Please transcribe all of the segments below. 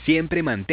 Siempre mantén.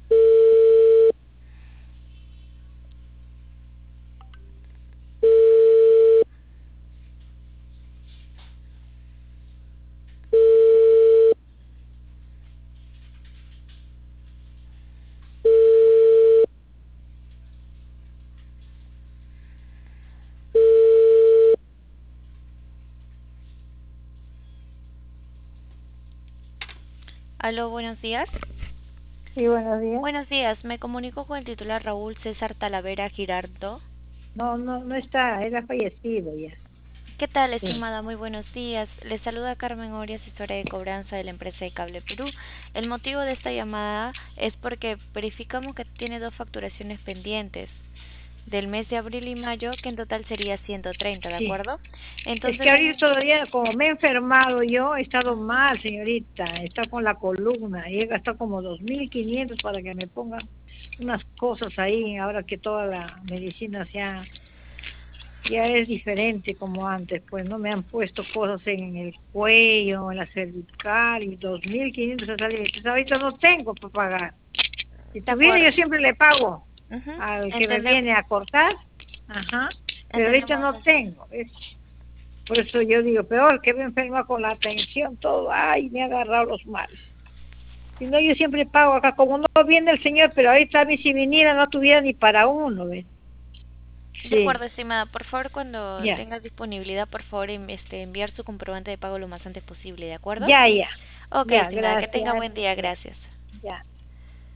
Aló, buenos días. Sí, buenos días. Buenos días, me comunico con el titular Raúl César Talavera Girardo. No, no, no está, él ha fallecido ya. ¿Qué tal, Sí, estimada? Muy buenos días. Le saluda Carmen Oria, asesora de cobranza de la empresa de Cable Perú. El motivo de esta llamada es porque verificamos que tiene dos facturaciones pendientes del mes de abril y mayo, que en total sería 130, ¿de sí. acuerdo? Es que Entonces, ahorita todavía, como me he enfermado yo, he estado mal, señorita. He estado con la columna y he gastado como 2.500 para que me pongan unas cosas ahí, ahora que toda la medicina ya es diferente como antes, pues no me han puesto cosas en el cuello, en la cervical, y 2.500 ha salido. Entonces ahorita no tengo para pagar. Si de tuviera, yo acuerdo. siempre le pago Ujú, al que me entendemos, viene a cortar, ajá, pero ahorita entendemos. no tengo, ¿ves? Por eso yo digo, peor que me enferma con la tensión, todo, ay, me ha agarrado los males. Si no, yo siempre pago acá, como no viene el señor, pero ahorita a mí si viniera no tuviera ni para uno, ¿ves? De acuerdo, Sí, estimada. Por favor, cuando ya, tengas disponibilidad, por favor, enviar su comprobante de pago lo más antes posible, ¿de acuerdo? ya, ya, Ok, ya, estimada, que tenga gracias, buen día, ya, gracias. ya.